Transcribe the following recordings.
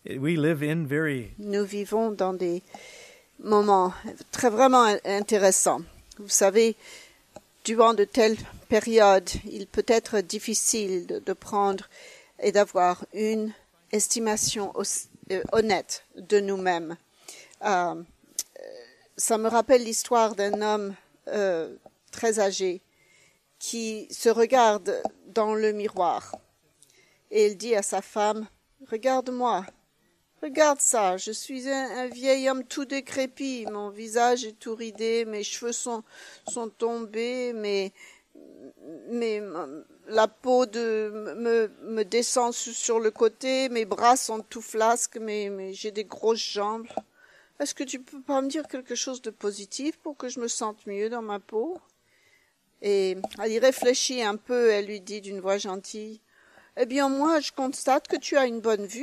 We live in very Nous vivons dans des moments vraiment intéressants. Vous savez, durant de telles périodes, il peut être difficile de prendre et d'avoir une estimation honnête de nous-mêmes. Ça me rappelle l'histoire d'un homme très âgé qui se regarde dans le miroir et il dit à sa femme, « Regarde-moi, regarde ça, je suis un vieil homme tout décrépit, mon visage est tout ridé, mes cheveux sont tombés, la peau me descend sur le côté, mes bras sont tout flasques, mais j'ai des grosses jambes. Est-ce que tu peux pas me dire quelque chose de positif pour que je me sente mieux dans ma peau ?» Et elle y réfléchit un peu, elle lui dit d'une voix gentille, « Eh bien, moi, je constate que tu as une bonne vue. »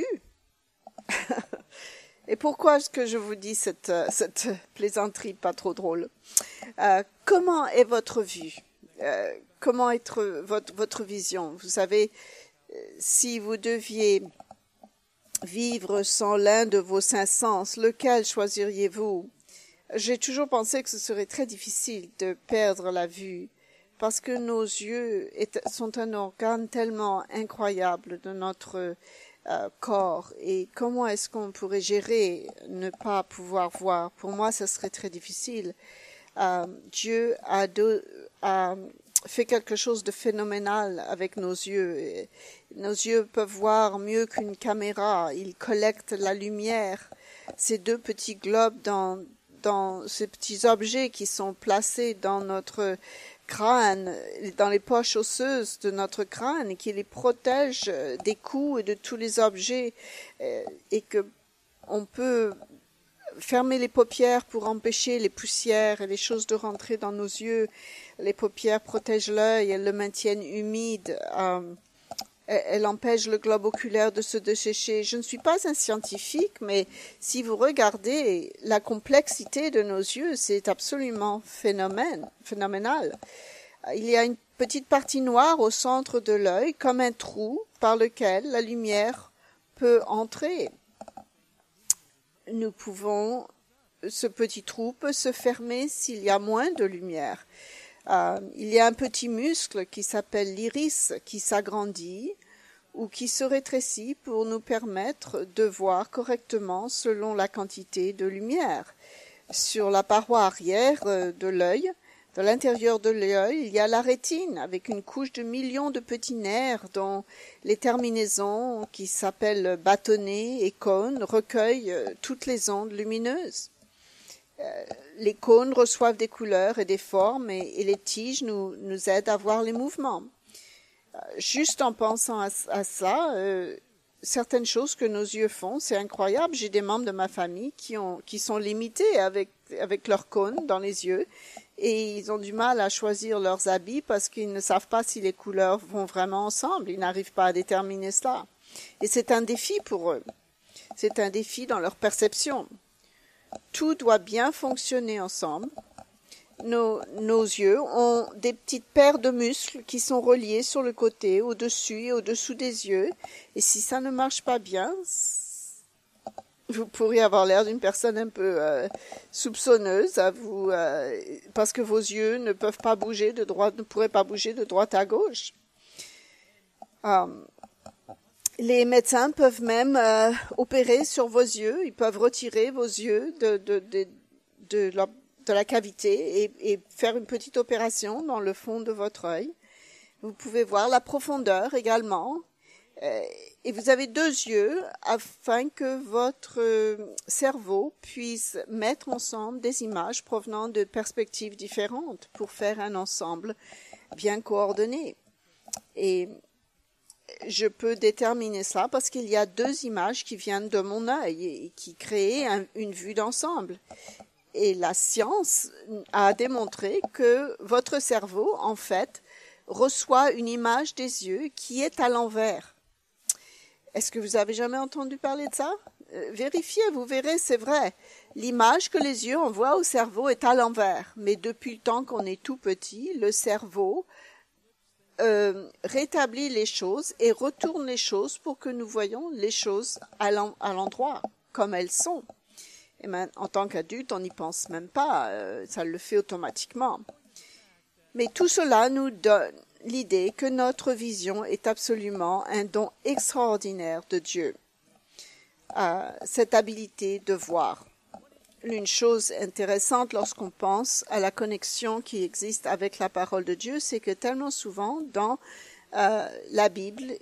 Et pourquoi est-ce que je vous dis cette plaisanterie pas trop drôle? Comment est votre vue? Comment est votre vision? Vous savez, si vous deviez vivre sans l'un de vos 5 sens, lequel choisiriez-vous? J'ai toujours pensé que ce serait très difficile de perdre la vue, parce que nos yeux sont un organe tellement incroyable de notre corps. Et comment est-ce qu'on pourrait gérer ne pas pouvoir voir? Pour moi, ça serait très difficile. Dieu a fait quelque chose de phénoménal avec nos yeux. Et nos yeux peuvent voir mieux qu'une caméra. Ils collectent la lumière. Ces 2 petits globes dans ces petits objets qui sont placés dans notre crâne, dans les poches osseuses de notre crâne, et qui les protègent des coups et de tous les objets, et que on peut fermer les paupières pour empêcher les poussières et les choses de rentrer dans nos yeux. Les paupières protègent l'œil, elles le maintiennent humide, elles empêchent le globe oculaire de se dessécher. Je ne suis pas un scientifique, mais si vous regardez la complexité de nos yeux, c'est absolument phénoménal. Il y a une petite partie noire au centre de l'œil, comme un trou par lequel la lumière peut entrer. Ce petit trou peut se fermer s'il y a moins de lumière. Il y a un petit muscle qui s'appelle l'iris qui s'agrandit ou qui se rétrécit pour nous permettre de voir correctement selon la quantité de lumière. Sur la paroi arrière de l'œil, dans l'intérieur de l'œil, il y a la rétine avec une couche de millions de petits nerfs dont les terminaisons, qui s'appellent bâtonnets et cônes, recueillent toutes les ondes lumineuses. Les cônes reçoivent des couleurs et des formes et les tiges nous aident à voir les mouvements. Juste en pensant à ça, certaines choses que nos yeux font, c'est incroyable. J'ai des membres de ma famille qui sont limités avec leurs cônes dans les yeux et ils ont du mal à choisir leurs habits parce qu'ils ne savent pas si les couleurs vont vraiment ensemble. Ils n'arrivent pas à déterminer cela. Et c'est un défi pour eux. C'est un défi dans leur perception. Tout doit bien fonctionner ensemble. Nos yeux ont des petites paires de muscles qui sont reliés sur le côté, au-dessus et au-dessous des yeux. Et si ça ne marche pas bien, vous pourriez avoir l'air d'une personne un peu soupçonneuse parce que vos yeux ne pourraient pas bouger de droite à gauche. Les médecins peuvent même opérer sur vos yeux. Ils peuvent retirer vos yeux de la cavité et faire une petite opération dans le fond de votre œil. Vous pouvez voir la profondeur également. Et vous avez 2 yeux afin que votre cerveau puisse mettre ensemble des images provenant de perspectives différentes pour faire un ensemble bien coordonné. Et je peux déterminer cela parce qu'il y a 2 images qui viennent de mon œil et qui créent une vue d'ensemble. Et la science a démontré que votre cerveau, en fait, reçoit une image des yeux qui est à l'envers. Est-ce que vous avez jamais entendu parler de ça? Vérifiez, vous verrez, c'est vrai. L'image que les yeux envoient au cerveau est à l'envers. Mais depuis le temps qu'on est tout petit, le cerveau rétablit les choses et retourne les choses pour que nous voyions les choses à l'endroit, comme elles sont. Et en tant qu'adulte, on n'y pense même pas, ça le fait automatiquement. Mais tout cela nous donne l'idée que notre vision est absolument un don extraordinaire de Dieu. Cette habilité de voir. Une chose intéressante lorsqu'on pense à la connexion qui existe avec la parole de Dieu, c'est que tellement souvent dans la Bible,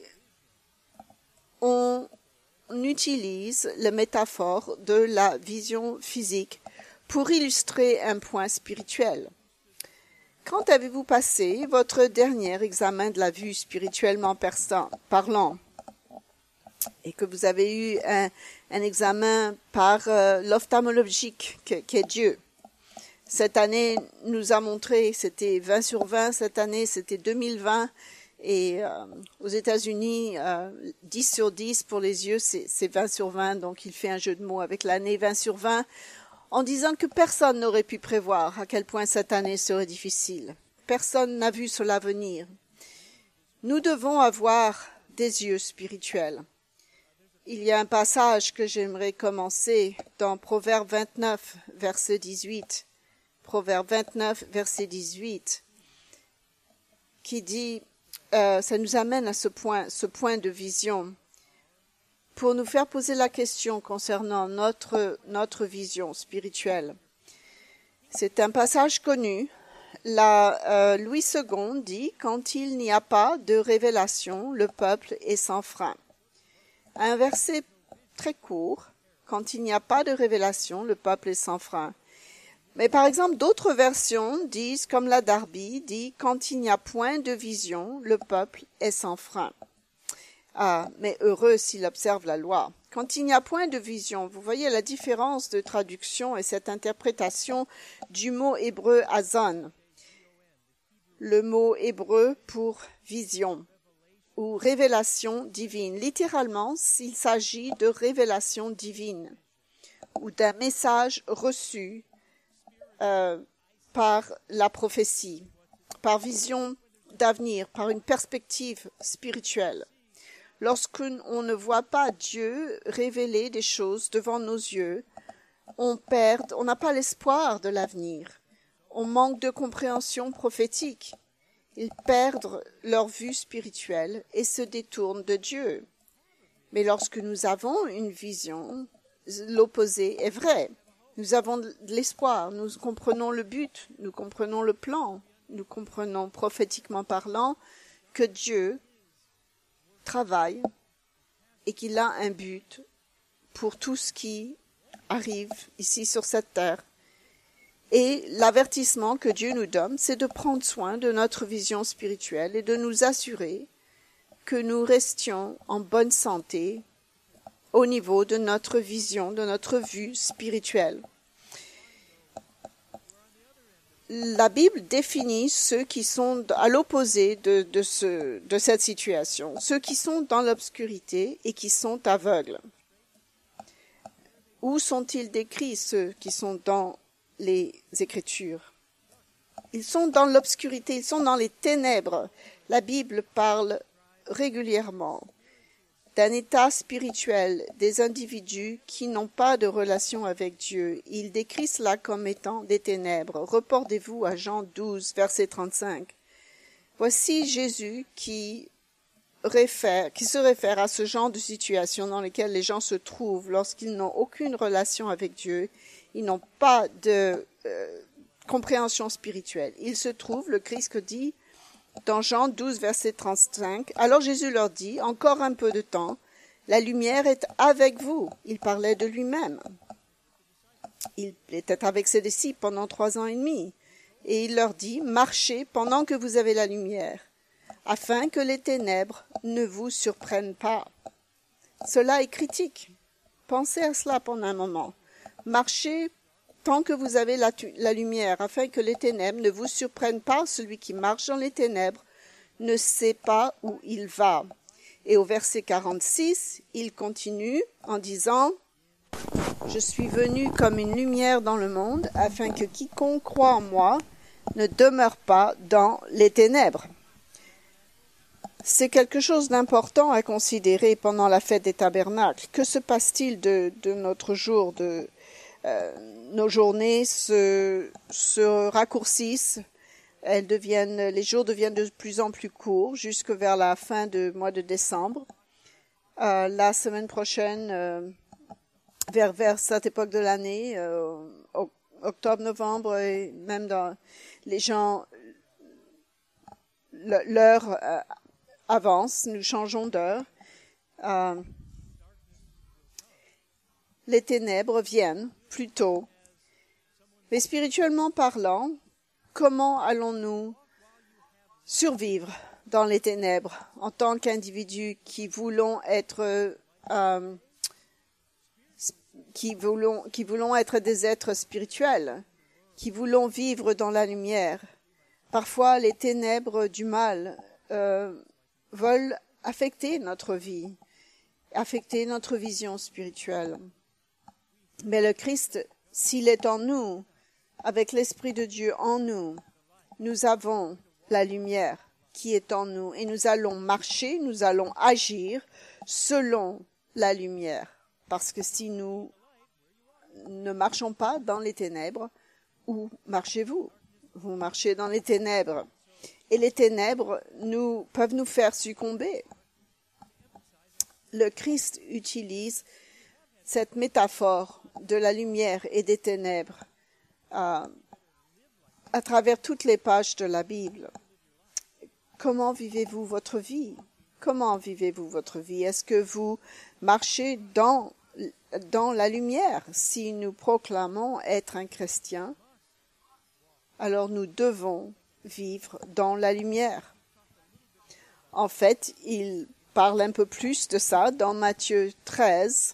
on utilise la métaphore de la vision physique pour illustrer un point spirituel. Quand avez-vous passé votre dernier examen de la vue spirituellement parlant et que vous avez eu un examen par l'ophtalmologique qui est Dieu? Cette année nous a montré, c'était 20 sur 20, cette année c'était 2020 et aux États-Unis 10 sur 10 pour les yeux, c'est 20 sur 20, donc il fait un jeu de mots avec l'année 20 sur 20 en disant que personne n'aurait pu prévoir à quel point cette année serait difficile. Personne n'a vu cela venir. Nous devons avoir des yeux spirituels. Il y a un passage que j'aimerais commencer dans Proverbe 29, verset 18. Proverbe 29, verset 18, qui dit, ça nous amène à ce point de vision, pour nous faire poser la question concernant notre vision spirituelle. C'est un passage connu. Louis II dit, quand il n'y a pas de révélation, le peuple est sans frein. Un verset très court, quand il n'y a pas de révélation, le peuple est sans frein. Mais par exemple, d'autres versions disent, comme la Darby dit, quand il n'y a point de vision, le peuple est sans frein. Mais heureux s'il observe la loi. Quand il n'y a point de vision, vous voyez la différence de traduction et cette interprétation du mot hébreu azan. Le mot hébreu pour vision ou révélation divine. Littéralement, il s'agit de révélation divine ou d'un message reçu par la prophétie, par vision d'avenir, par une perspective spirituelle. Lorsqu'on ne voit pas Dieu révéler des choses devant nos yeux, on n'a pas l'espoir de l'avenir. On manque de compréhension prophétique. Ils perdent leur vue spirituelle et se détournent de Dieu. Mais lorsque nous avons une vision, l'opposé est vrai. Nous avons de l'espoir, nous comprenons le but, nous comprenons le plan, nous comprenons prophétiquement parlant que Dieu travaille et qu'il a un but pour tout ce qui arrive ici sur cette terre. Et l'avertissement que Dieu nous donne, c'est de prendre soin de notre vision spirituelle et de nous assurer que nous restions en bonne santé au niveau de notre vision, de notre vue spirituelle. La Bible définit ceux qui sont à l'opposé de cette situation, ceux qui sont dans l'obscurité et qui sont aveugles. Où sont-ils décrits, ceux qui sont dans les Écritures? Ils sont dans l'obscurité, ils sont dans les ténèbres. La Bible parle régulièrement d'un état spirituel des individus qui n'ont pas de relation avec Dieu. Il décrit cela comme étant des ténèbres. Reportez-vous à Jean 12, verset 35. Voici Jésus qui se réfère à ce genre de situation dans lesquelles les gens se trouvent lorsqu'ils n'ont aucune relation avec Dieu. Ils n'ont pas de compréhension spirituelle. Il se trouve, le Christ dit dans Jean 12, verset 35, « Alors Jésus leur dit, encore un peu de temps, la lumière est avec vous. » Il parlait de lui-même. Il était avec ses disciples pendant 3 ans et demi. Et il leur dit, « Marchez pendant que vous avez la lumière, afin que les ténèbres ne vous surprennent pas. » Cela est critique. Pensez à cela pendant un moment. Marchez tant que vous avez la lumière, afin que les ténèbres ne vous surprennent pas. Celui qui marche dans les ténèbres ne sait pas où il va. Et au verset 46, il continue en disant, « Je suis venu comme une lumière dans le monde, afin que quiconque croit en moi ne demeure pas dans les ténèbres. » C'est quelque chose d'important à considérer pendant la fête des tabernacles. Que se passe-t-il de notre jour? Nos journées se raccourcissent. Les jours deviennent de plus en plus courts jusque vers la fin du mois de décembre. La semaine prochaine, vers cette époque de l'année, octobre, novembre, et même les gens, l'heure avance, nous changeons d'heure. Les ténèbres viennent plus tôt. Mais spirituellement parlant, comment allons-nous survivre dans les ténèbres en tant qu'individus qui voulons être des êtres spirituels, qui voulons vivre dans la lumière? Parfois, les ténèbres du mal veulent affecter notre vie, affecter notre vision spirituelle. Mais le Christ, s'il est en nous, avec l'Esprit de Dieu en nous, nous avons la lumière qui est en nous et nous allons marcher, nous allons agir selon la lumière. Parce que si nous ne marchons pas dans les ténèbres, où marchez-vous? Vous marchez dans les ténèbres. Et les ténèbres peuvent nous faire succomber. Le Christ utilise cette métaphore de la lumière et des ténèbres à travers toutes les pages de la Bible. Comment vivez-vous votre vie? Comment vivez-vous votre vie? Est-ce que vous marchez dans la lumière? Si nous proclamons être un chrétien, alors nous devons vivre dans la lumière. En fait, il parle un peu plus de ça dans Matthieu 13,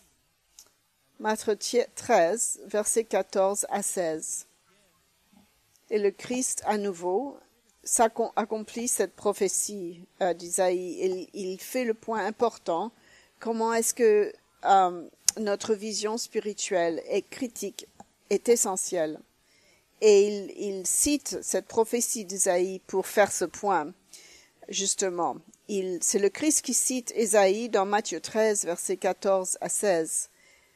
versets 14 à 16. Et le Christ, à nouveau, accomplit cette prophétie d'Isaïe. Il fait le point important. Comment est-ce que notre vision spirituelle est critique, est essentielle? Et il cite cette prophétie d'Isaïe pour faire ce point, justement. C'est le Christ qui cite Isaïe dans Matthieu 13, versets 14 à 16.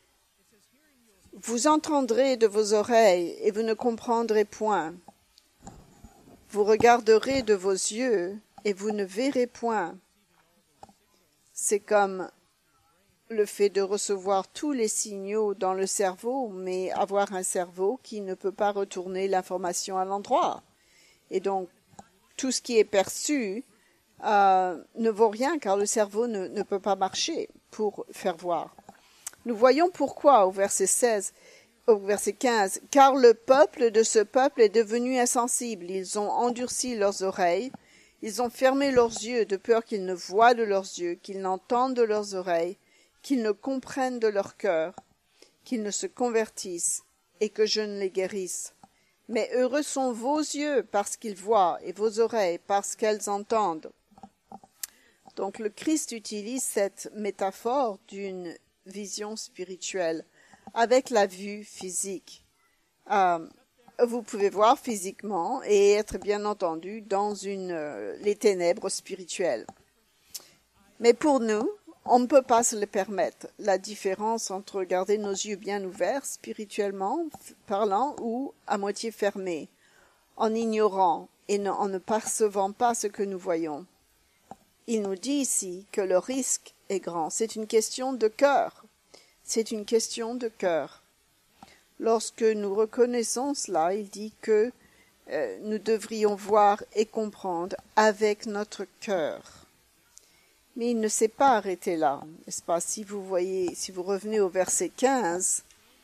Vous entendrez de vos oreilles et vous ne comprendrez point. Vous regarderez de vos yeux et vous ne verrez point. C'est comme le fait de recevoir tous les signaux dans le cerveau, mais avoir un cerveau qui ne peut pas retourner l'information à l'endroit. Et donc, tout ce qui est perçu ne vaut rien car le cerveau ne peut pas marcher pour faire voir. Nous voyons pourquoi au verset 15. Car le peuple de ce peuple est devenu insensible. Ils ont endurci leurs oreilles. Ils ont fermé leurs yeux de peur qu'ils ne voient de leurs yeux, qu'ils n'entendent de leurs oreilles, qu'ils ne comprennent de leur cœur, qu'ils ne se convertissent et que je ne les guérisse. Mais heureux sont vos yeux parce qu'ils voient et vos oreilles parce qu'elles entendent. Donc le Christ utilise cette métaphore d'une vision spirituelle avec la vue physique. Vous pouvez voir physiquement et être bien entendu dans les ténèbres spirituelles. Mais pour nous, on ne peut pas se le permettre. La différence entre garder nos yeux bien ouverts, spirituellement parlant, ou à moitié fermés, en ignorant et en ne percevant pas ce que nous voyons. Il nous dit ici que le risque est grand. C'est une question de cœur. C'est une question de cœur. Lorsque nous reconnaissons cela, il dit que nous devrions voir et comprendre avec notre cœur. Mais il ne s'est pas arrêté là, n'est-ce pas? Si vous revenez au verset 15,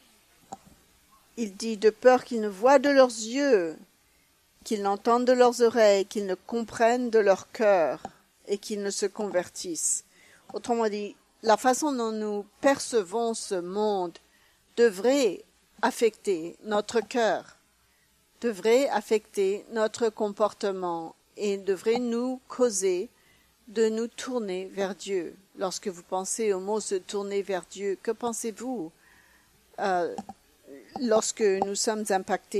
il dit de peur qu'ils ne voient de leurs yeux, qu'ils n'entendent de leurs oreilles, qu'ils ne comprennent de leur cœur et qu'ils ne se convertissent. Autrement dit, la façon dont nous percevons ce monde devrait affecter notre cœur, devrait affecter notre comportement et devrait nous causer de nous tourner vers Dieu. Lorsque vous pensez au mot « se tourner vers Dieu », que pensez-vous lorsque nous sommes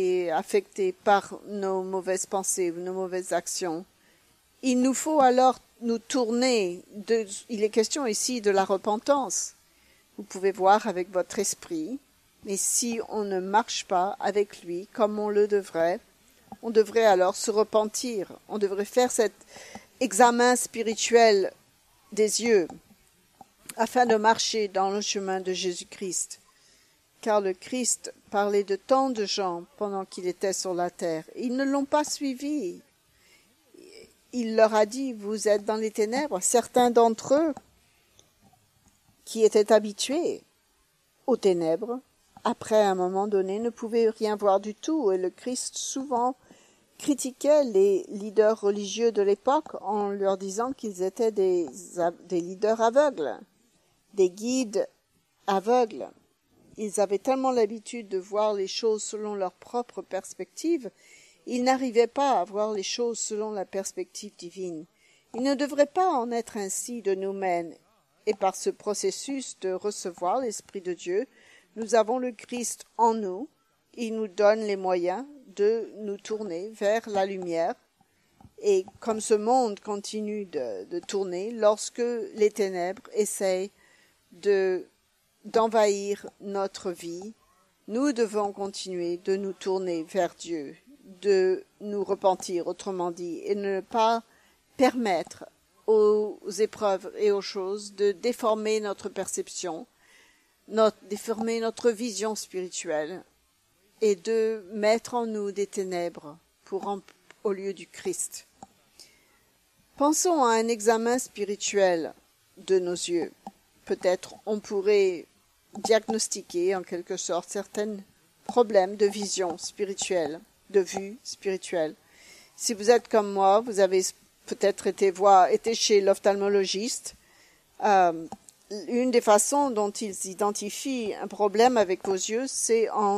affectés par nos mauvaises pensées ou nos mauvaises actions? Il nous faut alors nous tourner. Il est question ici de la repentance. Vous pouvez voir avec votre esprit, mais si on ne marche pas avec lui comme on le devrait, on devrait alors se repentir. On devrait faire cet examen spirituel des yeux afin de marcher dans le chemin de Jésus-Christ. Car le Christ parlait de tant de gens pendant qu'il était sur la terre. Ils ne l'ont pas suivi. Il leur a dit, vous êtes dans les ténèbres. Certains d'entre eux qui étaient habitués aux ténèbres, après un moment donné, ne pouvaient rien voir du tout. Et le Christ souvent critiquait les leaders religieux de l'époque en leur disant qu'ils étaient des leaders aveugles, des guides aveugles. Ils avaient tellement l'habitude de voir les choses selon leur propre perspective, ils n'arrivaient pas à voir les choses selon la perspective divine. Il ne devrait pas en être ainsi de nous-mêmes. Et par ce processus de recevoir l'Esprit de Dieu, nous avons le Christ en nous. Il nous donne les moyens de nous tourner vers la lumière. Et comme ce monde continue de tourner, lorsque les ténèbres essayent d'envahir notre vie, nous devons continuer de nous tourner vers Dieu, de nous repentir, autrement dit, et ne pas permettre aux épreuves et aux choses de déformer notre perception, déformer notre vision spirituelle et de mettre en nous des ténèbres au lieu du Christ. Pensons à un examen spirituel de nos yeux. Peut-être on pourrait diagnostiquer en quelque sorte certains problèmes de vision spirituelle, de vue spirituelle. Si vous êtes comme moi, vous avez peut-être été chez l'ophtalmologiste. Une des façons dont ils identifient un problème avec vos yeux, c'est en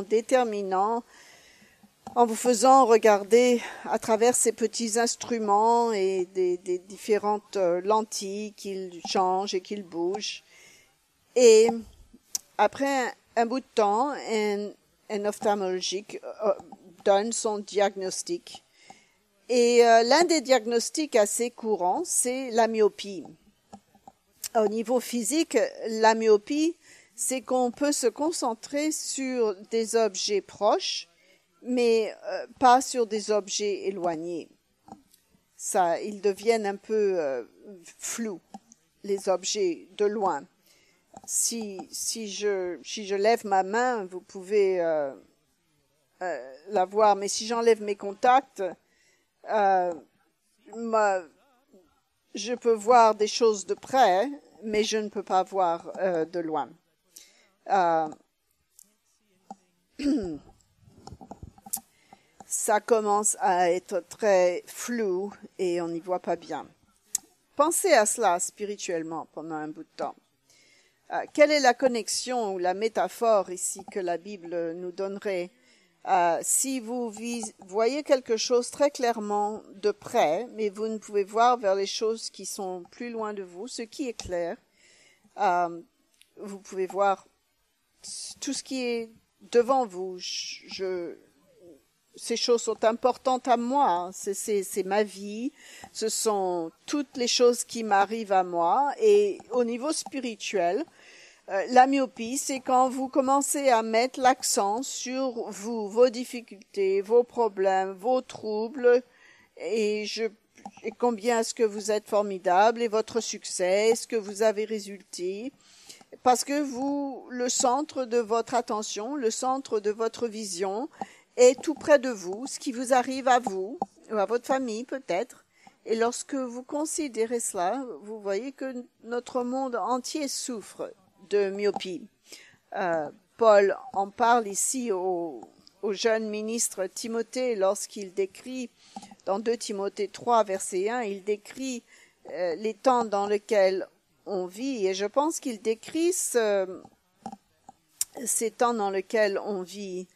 vous faisant regarder à travers ces petits instruments et des différentes lentilles qu'ils changent et qu'ils bougent. Et après un bout de temps, un ophtalmologique donne son diagnostic. Et l'un des diagnostics assez courants, c'est la myopie. Au niveau physique, la myopie, c'est qu'on peut se concentrer sur des objets proches, mais pas sur des objets éloignés. Ils deviennent un peu flous, les objets de loin. Si je lève ma main, vous pouvez la voir, mais si j'enlève mes contacts, je peux voir des choses de près, mais je ne peux pas voir de loin. Ça commence à être très flou et on n'y voit pas bien. Pensez à cela spirituellement pendant un bout de temps. Quelle est la connexion ou la métaphore ici que la Bible nous donnerait? Si vous voyez quelque chose très clairement de près, mais vous ne pouvez voir vers les choses qui sont plus loin de vous, ce qui est clair, vous pouvez voir tout ce qui est devant vous. Ces choses sont importantes à moi, c'est ma vie, ce sont toutes les choses qui m'arrivent à moi. Et au niveau spirituel, la myopie, c'est quand vous commencez à mettre l'accent sur vous, vos difficultés, vos problèmes, vos troubles, et combien est-ce que vous êtes formidable, et votre succès, est-ce que vous avez résulté, parce que le centre de votre attention, le centre de votre vision est tout près de vous, ce qui vous arrive à vous, ou à votre famille peut-être, et lorsque vous considérez cela, vous voyez que notre monde entier souffre de myopie. Paul en parle ici au jeune ministre Timothée lorsqu'il décrit, dans 2 Timothée 3, verset 1, il décrit les temps dans lesquels on vit, et je pense qu'il décrit ces temps dans lesquels on vit.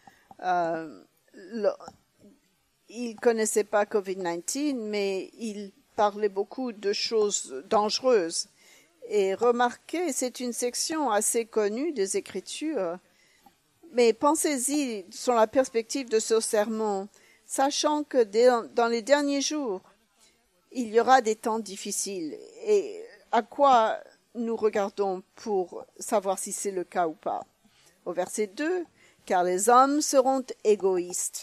Il connaissait pas COVID-19, mais il parlait beaucoup de choses dangereuses. Et remarquez, c'est une section assez connue des Écritures, mais pensez-y sur la perspective de ce sermon, sachant que dans les derniers jours, il y aura des temps difficiles. Et à quoi nous regardons pour savoir si c'est le cas ou pas? Au verset 2, « Car les hommes seront égoïstes ».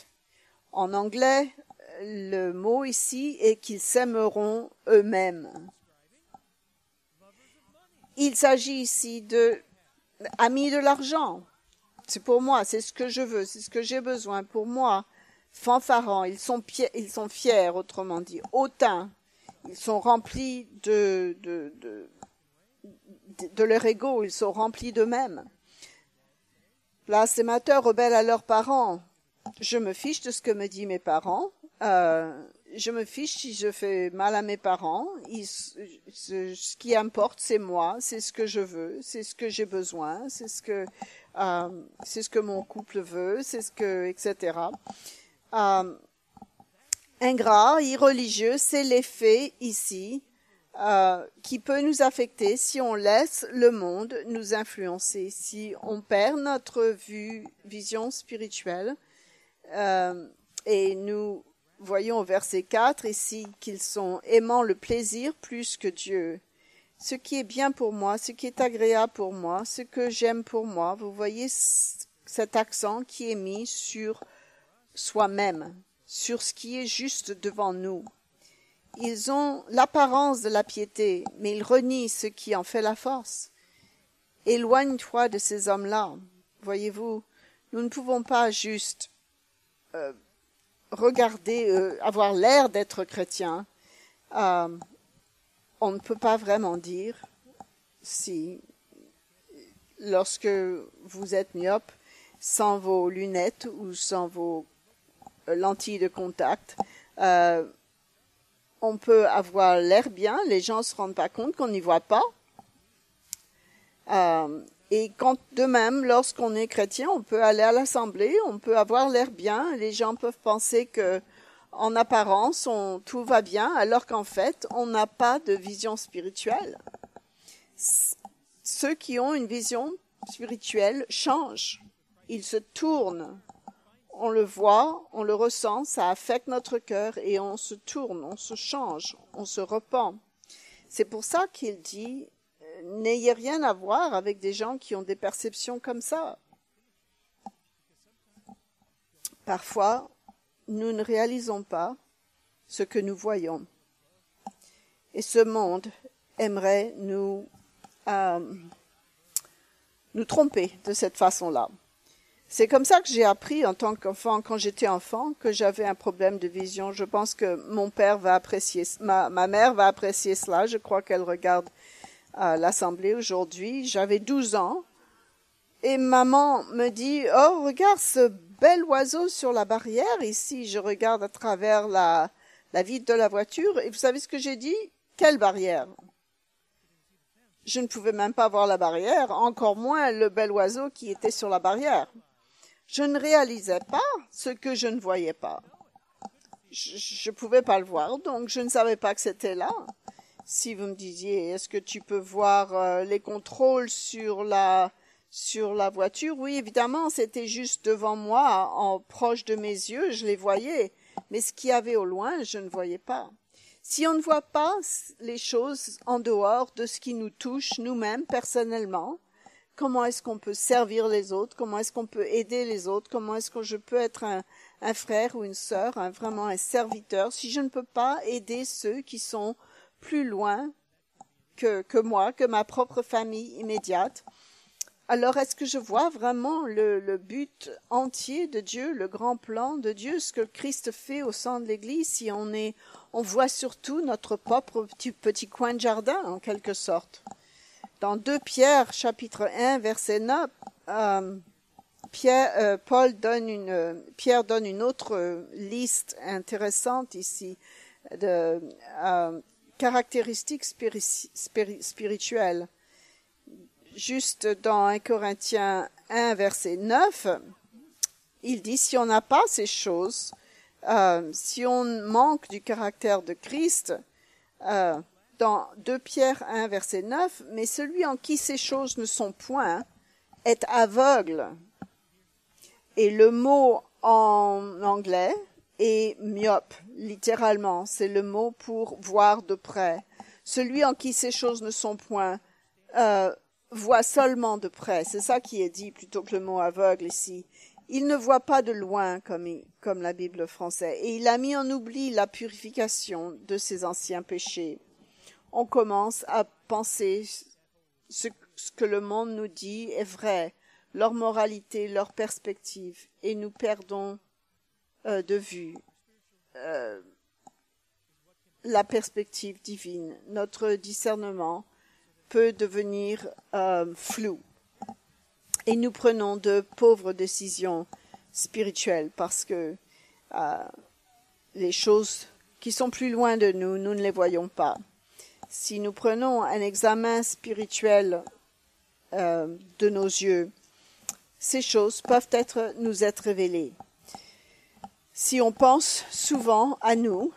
En anglais, le mot ici est qu'ils s'aimeront eux-mêmes. Il s'agit ici de amis de l'argent. C'est pour moi, c'est ce que je veux, c'est ce que j'ai besoin pour moi. Fanfarons, ils sont fiers, autrement dit, hautains. Ils sont remplis de leur ego, ils sont remplis d'eux-mêmes. Blasphémateurs, rebelles à leurs parents. Je me fiche de ce que me disent mes parents. Je me fiche si je fais mal à mes parents. Ce qui importe, c'est moi, c'est ce que je veux, c'est ce que j'ai besoin, c'est ce que mon couple veut, etc. Ingrat, irreligieux, c'est l'effet ici qui peut nous affecter si on laisse le monde nous influencer, si on perd notre vision spirituelle. Et nous voyons au verset 4 ici qu'ils sont aimant le plaisir plus que Dieu. Ce qui est bien pour moi, ce qui est agréable pour moi, ce que j'aime pour moi. Vous voyez cet accent qui est mis sur soi-même, sur ce qui est juste devant nous. Ils ont l'apparence de la piété, mais ils renient ce qui en fait la force. Éloigne-toi de ces hommes-là. Voyez-vous, nous ne pouvons pas juste regarder, avoir l'air d'être chrétien. On ne peut pas vraiment dire si, lorsque vous êtes myope, sans vos lunettes ou sans vos lentilles de contact, on peut avoir l'air bien, les gens ne se rendent pas compte qu'on n'y voit pas. Et quand de même, lorsqu'on est chrétien, on peut aller à l'assemblée, on peut avoir l'air bien, les gens peuvent penser que en apparence, tout va bien, alors qu'en fait, on n'a pas de vision spirituelle. Ceux qui ont une vision spirituelle changent. Ils se tournent. On le voit, on le ressent, ça affecte notre cœur et on se tourne, on se change, on se repent. C'est pour ça qu'il dit, n'ayez rien à voir avec des gens qui ont des perceptions comme ça. Parfois, nous ne réalisons pas ce que nous voyons. Et ce monde aimerait nous tromper de cette façon-là. C'est comme ça que j'ai appris en tant qu'enfant, quand j'étais enfant, que j'avais un problème de vision. Je pense que mon père va apprécier, ma mère va apprécier cela. Je crois qu'elle regarde l'assemblée aujourd'hui. J'avais 12 ans et maman me dit « Oh, regarde ce bel oiseau sur la barrière ici. » Je regarde à travers la vitre de la voiture et vous savez ce que j'ai dit? Quelle barrière? Je ne pouvais même pas voir la barrière, encore moins le bel oiseau qui était sur la barrière. Je ne réalisais pas ce que je ne voyais pas. Je pouvais pas le voir, donc je ne savais pas que c'était là. Si vous me disiez, est-ce que tu peux voir les contrôles sur la voiture? Oui, évidemment, c'était juste devant moi, proche de mes yeux, je les voyais. Mais ce qu'il y avait au loin, je ne voyais pas. Si on ne voit pas les choses en dehors de ce qui nous touche nous-mêmes personnellement, comment est-ce qu'on peut servir les autres? Comment est-ce qu'on peut aider les autres? Comment est-ce que je peux être un frère ou une sœur, vraiment un serviteur, si je ne peux pas aider ceux qui sont plus loin que moi, que ma propre famille immédiate? Alors, est-ce que je vois vraiment le but entier de Dieu, le grand plan de Dieu, ce que Christ fait au sein de l'Église, si on voit surtout notre propre petit coin de jardin, en quelque sorte? Dans 2 Pierre, chapitre 1, verset 9, Pierre donne une autre liste intéressante ici de caractéristiques spirituelles. Juste dans 1 Corinthiens 1, verset 9, il dit, si on n'a pas ces choses, si on manque du caractère de Christ, dans 2 Pierre 1, verset 9, mais celui en qui ces choses ne sont point est aveugle. Et le mot en anglais et myope, littéralement, c'est le mot pour voir de près. Celui en qui ces choses ne sont point voit seulement de près. C'est ça qui est dit plutôt que le mot aveugle ici. Il ne voit pas de loin comme la Bible française. Et il a mis en oubli la purification de ses anciens péchés. On commence à penser ce que le monde nous dit est vrai, leur moralité, leur perspective, et nous perdons de vue la perspective divine. Notre discernement peut devenir flou. Et nous prenons de pauvres décisions spirituelles parce que les choses qui sont plus loin de nous, nous ne les voyons pas. Si nous prenons un examen spirituel de nos yeux, ces choses peuvent nous être révélées. Si on pense souvent à nous,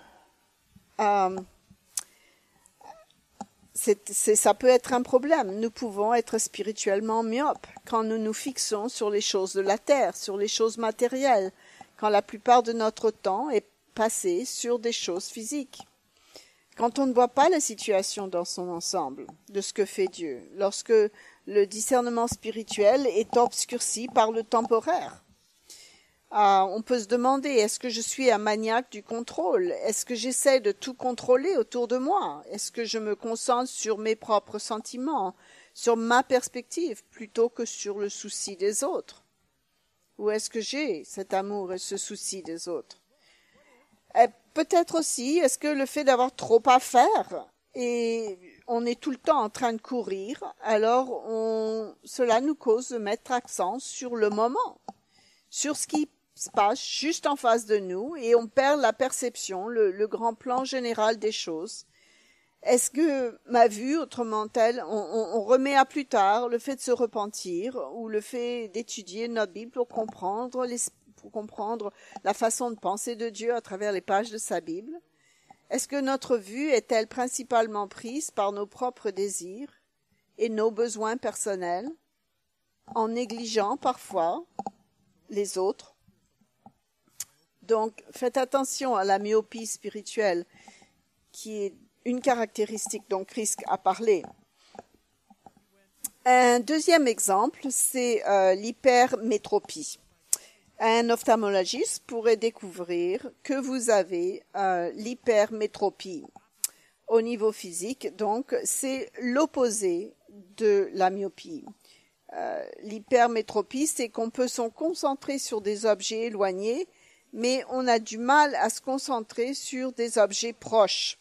ça peut être un problème. Nous pouvons être spirituellement myopes quand nous nous fixons sur les choses de la terre, sur les choses matérielles, quand la plupart de notre temps est passé sur des choses physiques. Quand on ne voit pas la situation dans son ensemble de ce que fait Dieu, lorsque le discernement spirituel est obscurci par le temporaire. On peut se demander, est-ce que je suis un maniaque du contrôle? Est-ce que j'essaie de tout contrôler autour de moi? Est-ce que je me concentre sur mes propres sentiments, sur ma perspective, plutôt que sur le souci des autres? Ou est-ce que j'ai cet amour et ce souci des autres? Et peut-être aussi, est-ce que le fait d'avoir trop à faire et on est tout le temps en train de courir, alors cela nous cause de mettre accent sur le moment, sur ce qui se passe juste en face de nous et on perd la perception, le grand plan général des choses. Est-ce que ma vue, autrement elle, on remet à plus tard le fait de se repentir ou le fait d'étudier notre Bible pour comprendre la façon de penser de Dieu à travers les pages de sa Bible? Est-ce que notre vue est-elle principalement prise par nos propres désirs et nos besoins personnels, en négligeant parfois les autres? Donc, faites attention à la myopie spirituelle, qui est une caractéristique dont Christ a parlé. Un deuxième exemple, c'est l'hypermétropie. Un ophtalmologiste pourrait découvrir que vous avez l'hypermétropie au niveau physique, donc c'est l'opposé de la myopie. L'hypermétropie, c'est qu'on peut se concentrer sur des objets éloignés, mais on a du mal à se concentrer sur des objets proches.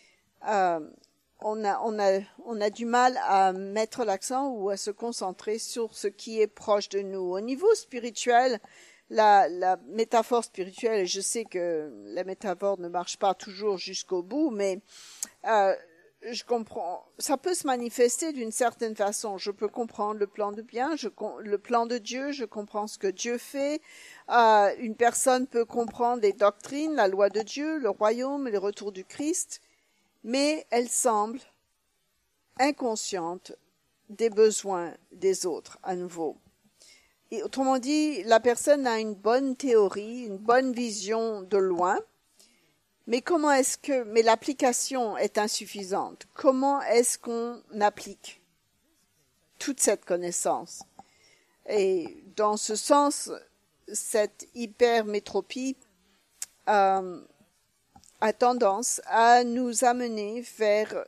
On a du mal à mettre l'accent ou à se concentrer sur ce qui est proche de nous. Au niveau spirituel, la métaphore spirituelle, et je sais que la métaphore ne marche pas toujours jusqu'au bout, mais je comprends, ça peut se manifester d'une certaine façon. Je peux comprendre le plan de bien, le plan de Dieu, je comprends ce que Dieu fait. Une personne peut comprendre les doctrines, la loi de Dieu, le royaume et le retour du Christ, mais elle semble inconsciente des besoins des autres à nouveau. Et autrement dit, la personne a une bonne théorie, une bonne vision de loin, mais mais l'application est insuffisante. Comment est-ce qu'on applique toute cette connaissance? Et dans ce sens, cette hypermétropie a tendance à nous amener vers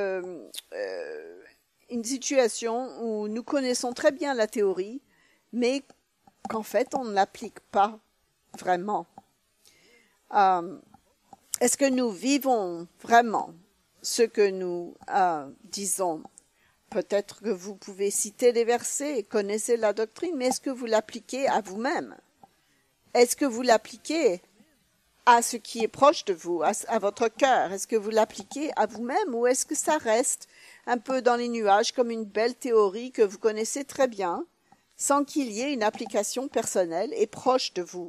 une situation où nous connaissons très bien la théorie, mais qu'en fait, on ne l'applique pas vraiment. Est-ce que nous vivons vraiment ce que nous disons? Peut-être que vous pouvez citer les versets et connaissez la doctrine, mais est-ce que vous l'appliquez à vous-même? Est-ce que vous l'appliquez à ce qui est proche de vous, à votre cœur? Est-ce que vous l'appliquez à vous-même ou est-ce que ça reste un peu dans les nuages comme une belle théorie que vous connaissez très bien, sans qu'il y ait une application personnelle et proche de vous?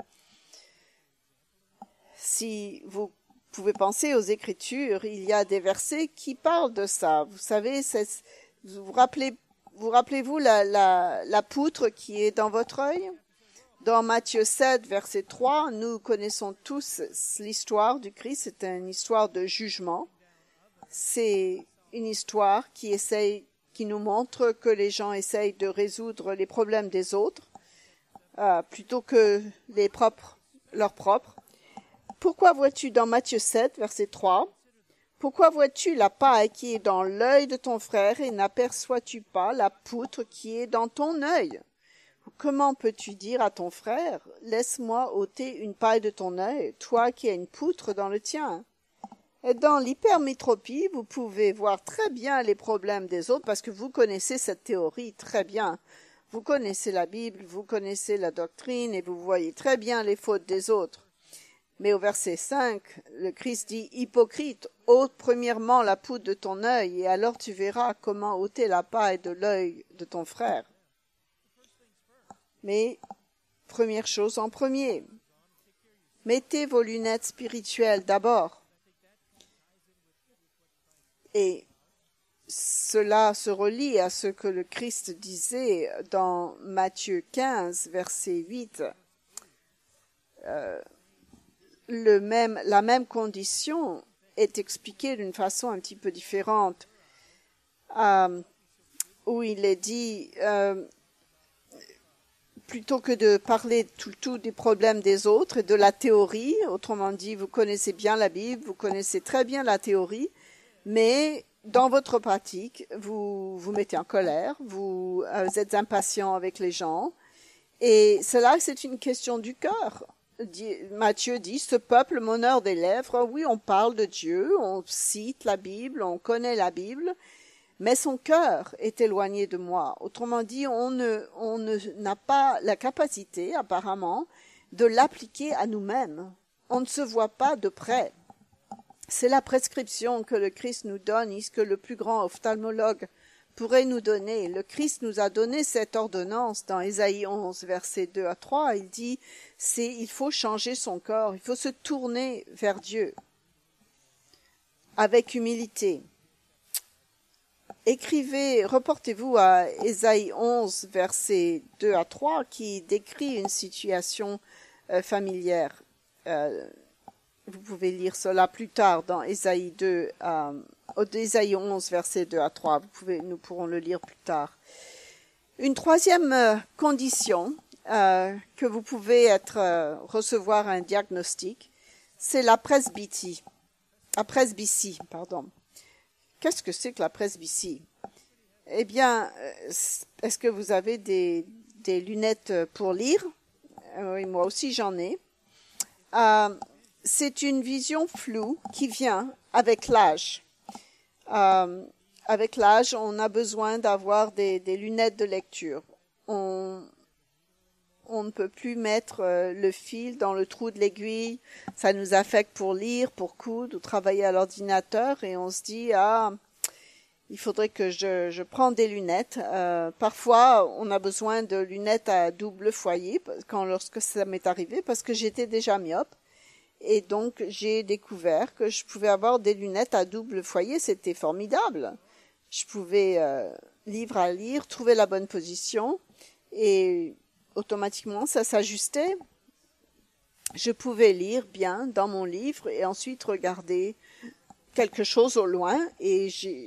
Si vous pouvez penser aux Écritures, il y a des versets qui parlent de ça. Vous savez, vous rappelez-vous la poutre qui est dans votre œil? Dans Matthieu 7, verset 3, nous connaissons tous l'histoire du Christ. C'est une histoire de jugement. C'est une histoire qui nous montre que les gens essayent de résoudre les problèmes des autres plutôt que leurs propres. Pourquoi vois-tu dans Matthieu 7, verset 3, pourquoi vois-tu la paille qui est dans l'œil de ton frère et n'aperçois-tu pas la poutre qui est dans ton œil? Comment peux-tu dire à ton frère, laisse-moi ôter une paille de ton œil, toi qui as une poutre dans le tien? Et dans l'hypermétropie, vous pouvez voir très bien les problèmes des autres parce que vous connaissez cette théorie très bien. Vous connaissez la Bible, vous connaissez la doctrine et vous voyez très bien les fautes des autres. Mais au verset 5, le Christ dit, hypocrite, ôte premièrement la poutre de ton œil et alors tu verras comment ôter la paille de l'œil de ton frère. Mais, première chose en premier, mettez vos lunettes spirituelles d'abord. Et cela se relie à ce que le Christ disait dans Matthieu 15, verset 8. La même condition est expliquée d'une façon un petit peu différente, où il est dit... plutôt que de parler tout des problèmes des autres et de la théorie, autrement dit, vous connaissez bien la Bible, vous connaissez très bien la théorie, mais dans votre pratique, vous vous mettez en colère, vous êtes impatient avec les gens, et cela, c'est une question du cœur. Matthieu dit, ce peuple m'honore des lèvres, oui, on parle de Dieu, on cite la Bible, on connaît la Bible, mais son cœur est éloigné de moi. Autrement dit, on n'a pas la capacité, apparemment, de l'appliquer à nous-mêmes. On ne se voit pas de près. C'est la prescription que le Christ nous donne, que le plus grand ophtalmologue pourrait nous donner. Le Christ nous a donné cette ordonnance dans Ésaïe 11, versets 2 à 3. Il dit, il faut changer son corps, il faut se tourner vers Dieu avec humilité. Reportez-vous à Ésaïe 11, versets 2 à 3, qui décrit une situation familière. Vous pouvez lire cela plus tard dans Ésaïe 11, versets 2 à 3. Nous pourrons le lire plus tard. Une troisième condition que vous pouvez recevoir un diagnostic, c'est la presbytie. Qu'est-ce que c'est que la presbytie? Eh bien, est-ce que vous avez des lunettes pour lire? Oui, moi aussi j'en ai. C'est une vision floue qui vient avec l'âge. Avec l'âge, on a besoin d'avoir des lunettes de lecture. On ne peut plus mettre le fil dans le trou de l'aiguille. Ça nous affecte pour lire, pour coudre ou travailler à l'ordinateur. Et on se dit, il faudrait que je prenne des lunettes. Parfois, on a besoin de lunettes à double foyer lorsque ça m'est arrivé parce que j'étais déjà myope. Et donc, j'ai découvert que je pouvais avoir des lunettes à double foyer. C'était formidable. Je pouvais, livre à lire, trouver la bonne position et automatiquement, ça s'ajustait. Je pouvais lire bien dans mon livre et ensuite regarder quelque chose au loin et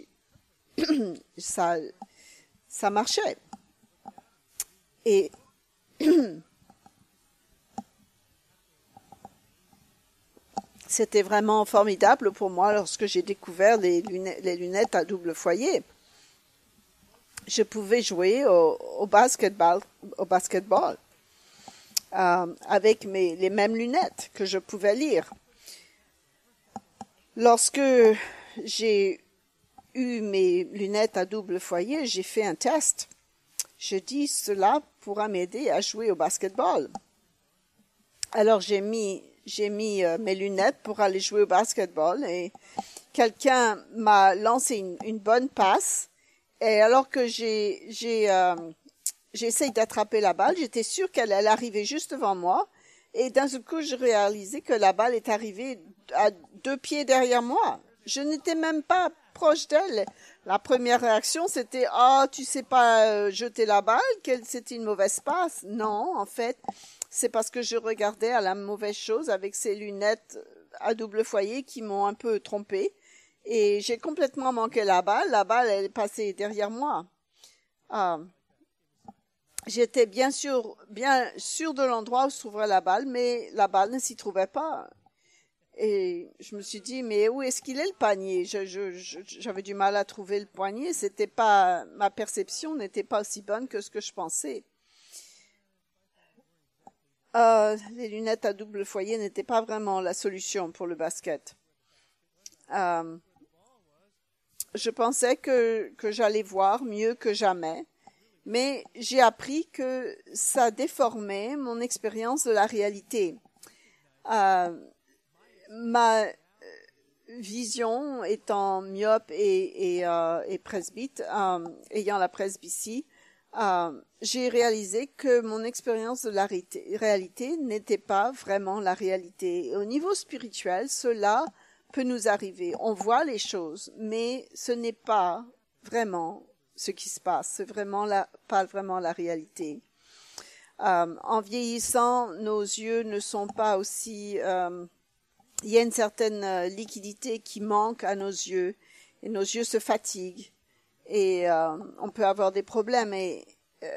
ça marchait. Et c'était vraiment formidable pour moi lorsque j'ai découvert les lunettes à double foyer. Je pouvais jouer au basketball avec les mêmes lunettes que je pouvais lire. Lorsque j'ai eu mes lunettes à double foyer, j'ai fait un test. Je dis, cela pourra m'aider à jouer au basketball. Alors j'ai mis mes lunettes pour aller jouer au basketball et quelqu'un m'a lancé une bonne passe. Et alors que j'essaye d'attraper la balle, j'étais sûre qu'elle allait arriver juste devant moi. Et d'un seul coup, je réalisais que la balle est arrivée à 2 pieds derrière moi. Je n'étais même pas proche d'elle. La première réaction, c'était « Ah, tu sais pas jeter la balle, c'était une mauvaise passe. » Non, en fait, c'est parce que je regardais à la mauvaise chose avec ces lunettes à double foyer qui m'ont un peu trompée. Et j'ai complètement manqué la balle. La balle, elle est passée derrière moi. Ah, j'étais bien sûr de l'endroit où se trouverait la balle, mais la balle ne s'y trouvait pas. Et je me suis dit, mais où est-ce qu'il est le panier? J'avais du mal à trouver le panier. C'était pas, ma perception n'était pas aussi bonne que ce que je pensais. Les lunettes à double foyer n'étaient pas vraiment la solution pour le basket. Je pensais que j'allais voir mieux que jamais, mais j'ai appris que ça déformait mon expérience de la réalité. Ma vision étant myope et presbyte, ayant la presbytie, j'ai réalisé que mon expérience de la réalité n'était pas vraiment la réalité. Et au niveau spirituel, cela peut nous arriver. On voit les choses, mais ce n'est pas vraiment ce qui se passe. C'est vraiment pas vraiment la réalité. En vieillissant, nos yeux ne sont pas aussi... il y a une certaine liquidité qui manque à nos yeux, et nos yeux se fatiguent, et on peut avoir des problèmes. Et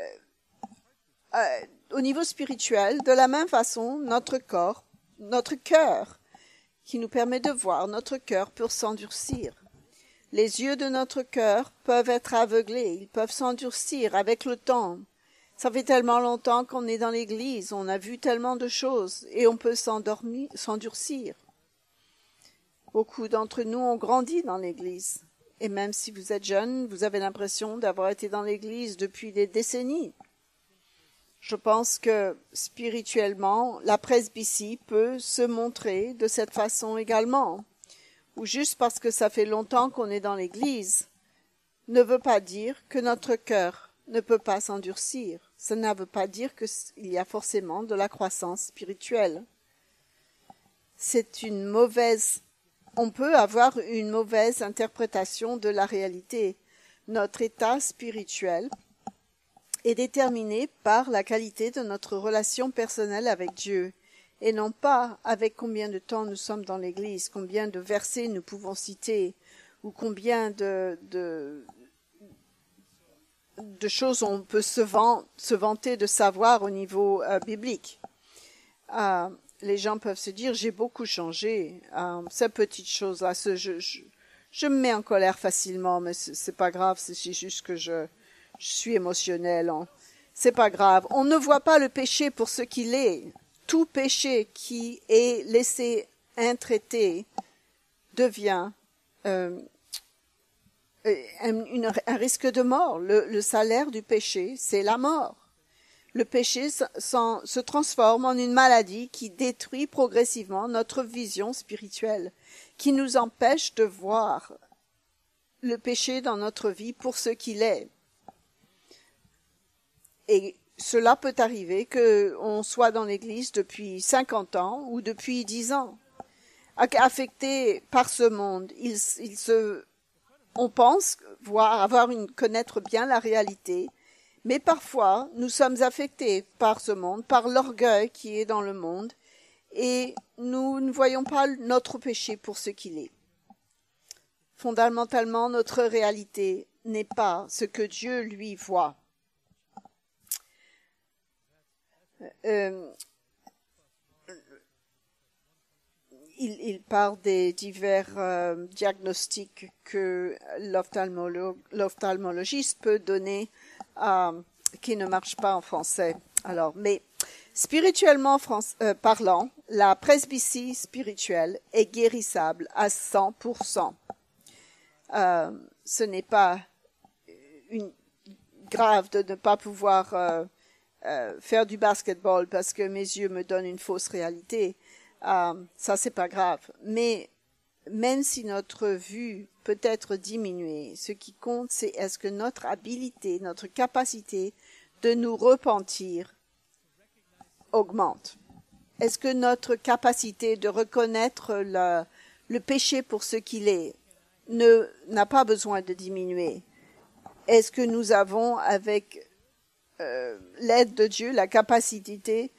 au niveau spirituel, de la même façon, notre cœur, qui nous permet de voir, notre cœur peut s'endurcir. Les yeux de notre cœur peuvent être aveuglés, ils peuvent s'endurcir avec le temps. Ça fait tellement longtemps qu'on est dans l'église, on a vu tellement de choses, et on peut s'endurcir. Beaucoup d'entre nous ont grandi dans l'église. Et même si vous êtes jeune, vous avez l'impression d'avoir été dans l'église depuis des décennies. Je pense que spirituellement, la presbytie peut se montrer de cette façon également. Ou juste parce que ça fait longtemps qu'on est dans l'église, ne veut pas dire que notre cœur ne peut pas s'endurcir. Ça ne veut pas dire qu'il y a forcément de la croissance spirituelle. On peut avoir une mauvaise interprétation de la réalité. Notre état spirituel est déterminé par la qualité de notre relation personnelle avec Dieu, et non pas avec combien de temps nous sommes dans l'Église, combien de versets nous pouvons citer, ou combien de choses on peut se vanter de savoir au niveau biblique. Les gens peuvent se dire, j'ai beaucoup changé. Ces petites choses-là, je me mets en colère facilement, mais c'est pas grave, c'est juste que je suis émotionnelle. C'est pas grave. On ne voit pas le péché pour ce qu'il est. Tout péché qui est laissé intraité devient un risque de mort. Le salaire du péché, c'est la mort. Le péché se transforme en une maladie qui détruit progressivement notre vision spirituelle, qui nous empêche de voir le péché dans notre vie pour ce qu'il est. Et cela peut arriver qu'on soit dans l'Église depuis 50 ans ou depuis 10 ans. Affecté par ce monde, on pense connaître bien la réalité, mais parfois nous sommes affectés par ce monde, par l'orgueil qui est dans le monde, et nous ne voyons pas notre péché pour ce qu'il est. Fondamentalement, notre réalité n'est pas ce que Dieu lui voit. Il parle des divers diagnostics que l'ophtalmologiste peut donner qui ne marchent pas en français. Alors, mais spirituellement parlant, la presbytie spirituelle est guérissable à 100%. Ce n'est pas grave de ne pas pouvoir faire du basketball parce que mes yeux me donnent une fausse réalité. Ça, c'est pas grave. Mais même si notre vue peut être diminuée, ce qui compte, c'est est-ce que notre habilité, notre capacité de nous repentir augmente. Est-ce que notre capacité de reconnaître le péché pour ce qu'il est n'a pas besoin de diminuer. Est-ce que nous avons, avec l'aide de Dieu, la capacité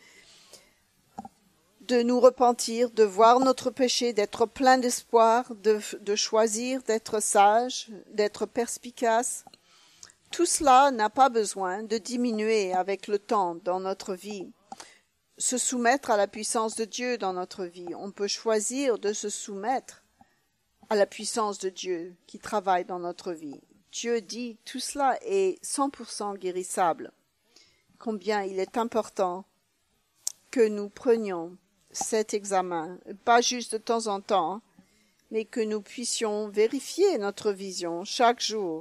de nous repentir, de voir notre péché, d'être plein d'espoir, de choisir d'être sage, d'être perspicace? Tout cela n'a pas besoin de diminuer avec le temps dans notre vie. Se soumettre à la puissance de Dieu dans notre vie. On peut choisir de se soumettre à la puissance de Dieu qui travaille dans notre vie. Dieu dit tout cela est 100% guérissable. Combien il est important que nous prenions cet examen, pas juste de temps en temps, mais que nous puissions vérifier notre vision chaque jour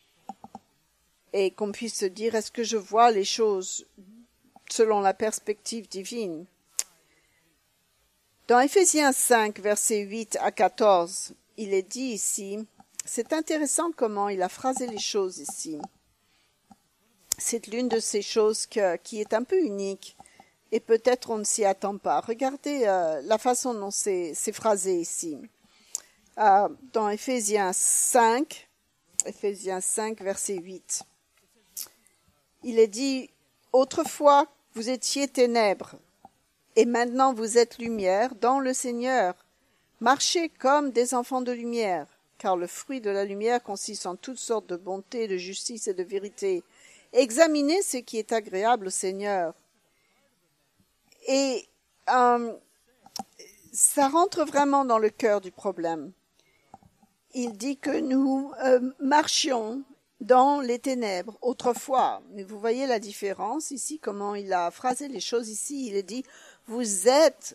et qu'on puisse se dire, est-ce que je vois les choses selon la perspective divine? Dans Éphésiens 5, versets 8 à 14, il est dit ici, c'est intéressant comment il a phrasé les choses ici. C'est l'une de ces choses qui est un peu unique et peut-être on ne s'y attend pas. Regardez la façon dont c'est phrasé ici. Dans Éphésiens 5, verset 8, il est dit, « Autrefois, vous étiez ténèbres, et maintenant vous êtes lumière dans le Seigneur. Marchez comme des enfants de lumière, car le fruit de la lumière consiste en toutes sortes de bonté, de justice et de vérité. Examinez ce qui est agréable au Seigneur. » Et ça rentre vraiment dans le cœur du problème. Il dit que nous marchions dans les ténèbres autrefois. Mais vous voyez la différence ici, comment il a phrasé les choses ici. Il a dit, vous êtes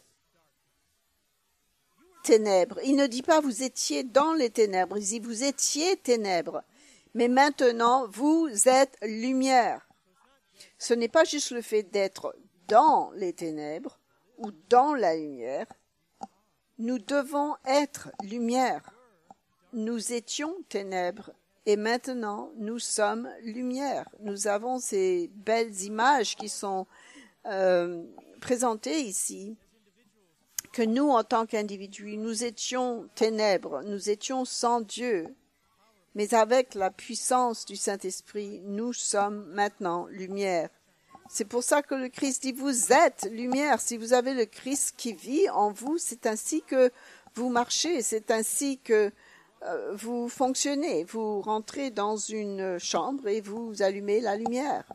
ténèbres. Il ne dit pas, vous étiez dans les ténèbres. Il dit, vous étiez ténèbres. Mais maintenant, vous êtes lumière. Ce n'est pas juste le fait d'être dans les ténèbres ou dans la lumière. Nous devons être lumière. Nous étions ténèbres et maintenant nous sommes lumière. Nous avons ces belles images qui sont présentées ici, que nous, en tant qu'individus, nous étions ténèbres, nous étions sans Dieu, mais avec la puissance du Saint-Esprit, nous sommes maintenant lumière. C'est pour ça que le Christ dit, vous êtes lumière. Si vous avez le Christ qui vit en vous, c'est ainsi que vous marchez, c'est ainsi que vous fonctionnez. Vous rentrez dans une chambre et vous allumez la lumière.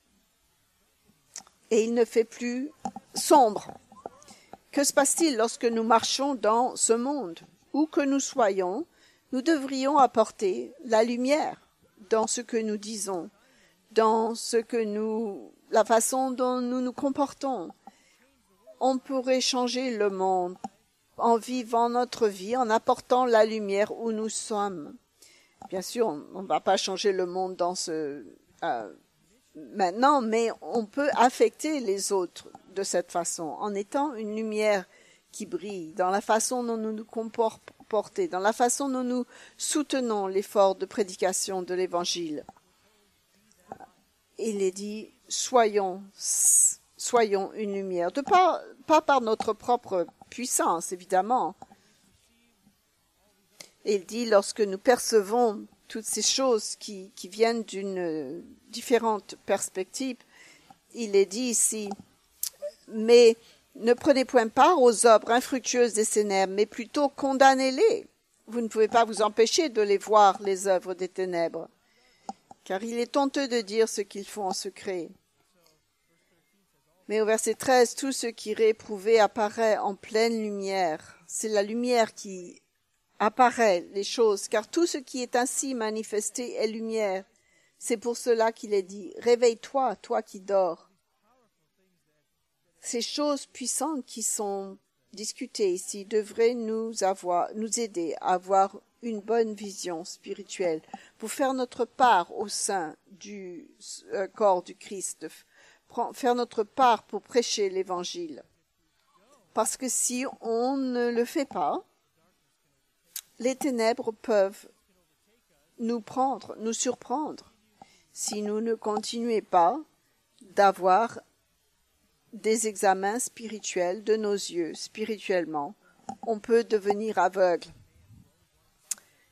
Et il ne fait plus sombre. Que se passe-t-il lorsque nous marchons dans ce monde? Où que nous soyons, nous devrions apporter la lumière dans ce que nous disons, dans la façon dont nous nous comportons. On pourrait changer le monde en vivant notre vie, en apportant la lumière où nous sommes. Bien sûr, on ne va pas changer le monde maintenant, mais on peut affecter les autres de cette façon, en étant une lumière qui brille, dans la façon dont nous nous comportons, dans la façon dont nous soutenons l'effort de prédication de l'Évangile. Il est dit, soyons une lumière, pas par notre propre puissance, évidemment. Il dit, lorsque nous percevons toutes ces choses qui viennent d'une différente perspective, il est dit ici, mais ne prenez point part aux œuvres infructueuses des ténèbres, mais plutôt condamnez-les. Vous ne pouvez pas vous empêcher de les voir, les œuvres des ténèbres, car il est honteux de dire ce qu'ils font en secret. Mais au verset 13, tout ce qui est réprouvé apparaît en pleine lumière. C'est la lumière qui apparaît, les choses, car tout ce qui est ainsi manifesté est lumière. C'est pour cela qu'il est dit, réveille-toi, toi qui dors. Ces choses puissantes qui sont discutées ici devraient nous aider à avoir une bonne vision spirituelle, pour faire notre part au sein du corps du Christ, faire notre part pour prêcher l'Évangile. Parce que si on ne le fait pas, les ténèbres peuvent nous surprendre, si nous ne continuons pas d'avoir des examens spirituels de nos yeux. Spirituellement, on peut devenir aveugle.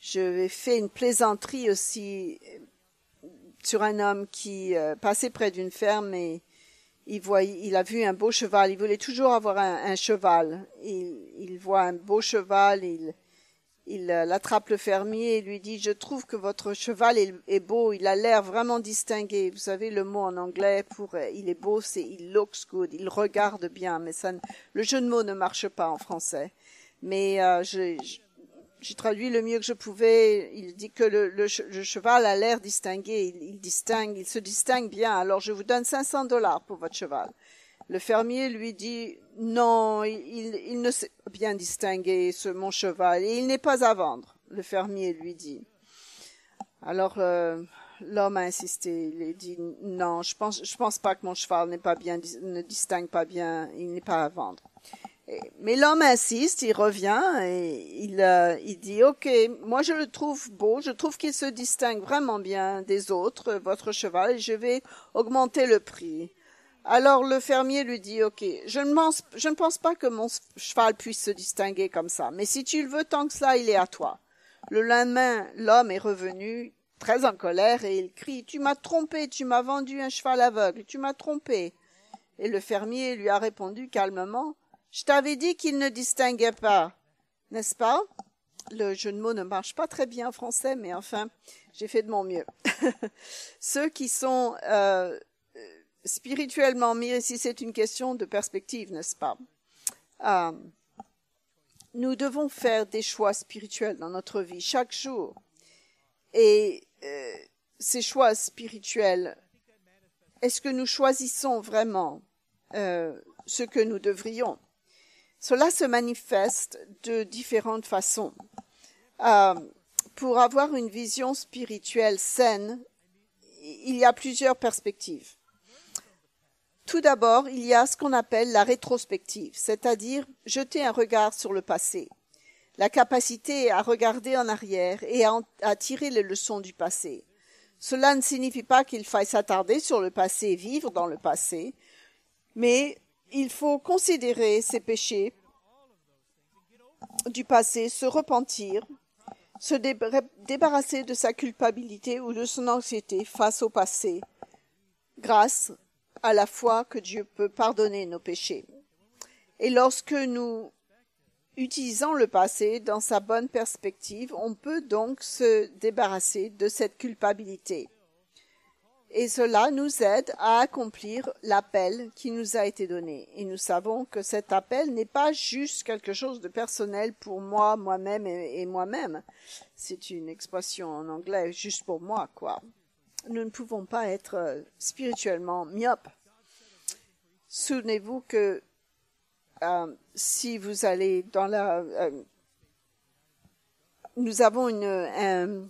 Je fait une plaisanterie aussi sur un homme qui passait près d'une ferme et il a vu un beau cheval. Il voulait toujours avoir un cheval. Il voit un beau cheval, il attrape le fermier et lui dit « Je trouve que votre cheval est beau, il a l'air vraiment distingué. » Vous savez, le mot en anglais pour il est beau, c'est « il looks good », il regarde bien, mais le jeu de mots ne marche pas en français. Mais j'ai traduit le mieux que je pouvais. Il dit que le cheval a l'air distingué, il se distingue bien, alors je vous donne $500 pour votre cheval. Le fermier lui dit « Non, il ne sait bien distinguer mon cheval, et il n'est pas à vendre. » Le fermier lui dit. Alors l'homme a insisté, il a dit « Non, je pense pas que mon cheval ne distingue pas bien, il n'est pas à vendre. » Mais l'homme insiste, il revient et il dit « Ok, moi je le trouve beau, je trouve qu'il se distingue vraiment bien des autres, votre cheval, et je vais augmenter le prix. » Alors le fermier lui dit « Ok, je ne pense pas que mon cheval puisse se distinguer comme ça, mais si tu le veux tant que cela, il est à toi. » Le lendemain, l'homme est revenu très en colère et il crie « Tu m'as trompé, tu m'as vendu un cheval aveugle, tu m'as trompé. » Et le fermier lui a répondu calmement « Je t'avais dit qu'il ne distinguait pas, n'est-ce pas ?» Le jeu de mots ne marche pas très bien en français, mais enfin, j'ai fait de mon mieux. Ceux qui sont spirituellement mis, ici c'est une question de perspective, n'est-ce pas? Nous devons faire des choix spirituels dans notre vie chaque jour. Et ces choix spirituels, est-ce que nous choisissons vraiment ce que nous devrions? Cela se manifeste de différentes façons. Pour avoir une vision spirituelle saine, il y a plusieurs perspectives. Tout d'abord, il y a ce qu'on appelle la rétrospective, c'est-à-dire jeter un regard sur le passé, la capacité à regarder en arrière et à tirer les leçons du passé. Cela ne signifie pas qu'il faille s'attarder sur le passé et vivre dans le passé, mais il faut considérer ses péchés du passé, se repentir, se débarrasser de sa culpabilité ou de son anxiété face au passé, grâce à la foi que Dieu peut pardonner nos péchés. Et lorsque nous utilisons le passé dans sa bonne perspective, on peut donc se débarrasser de cette culpabilité. Et cela nous aide à accomplir l'appel qui nous a été donné. Et nous savons que cet appel n'est pas juste quelque chose de personnel pour moi, moi-même et moi-même. C'est une expression en anglais, juste pour moi, quoi. Nous ne pouvons pas être spirituellement myopes. Souvenez-vous que si vous allez dans nous avons une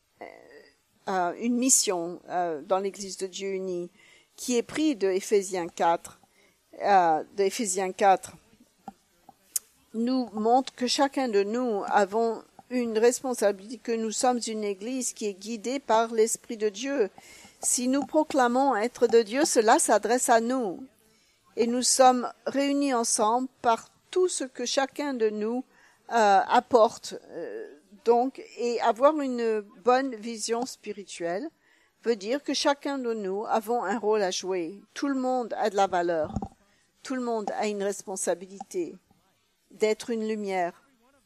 mission dans l'Église de Dieu uni qui est prise de Éphésiens 4. Éphésiens 4 nous montre que chacun de nous avons une responsabilité, que nous sommes une Église qui est guidée par l'Esprit de Dieu. Si nous proclamons être de Dieu, cela s'adresse à nous. Et nous sommes réunis ensemble par tout ce que chacun de nous apporte. Donc, et avoir une bonne vision spirituelle veut dire que chacun de nous avons un rôle à jouer. Tout le monde a de la valeur. Tout le monde a une responsabilité d'être une lumière.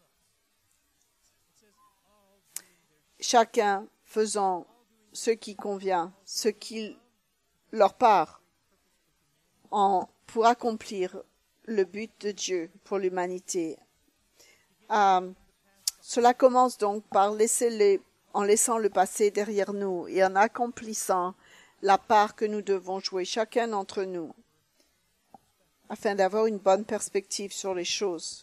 Chacun faisant ce qui convient, ce qui leur part pour accomplir le but de Dieu pour l'humanité. Cela commence donc par en laissant le passé derrière nous et en accomplissant la part que nous devons jouer chacun d'entre nous afin d'avoir une bonne perspective sur les choses.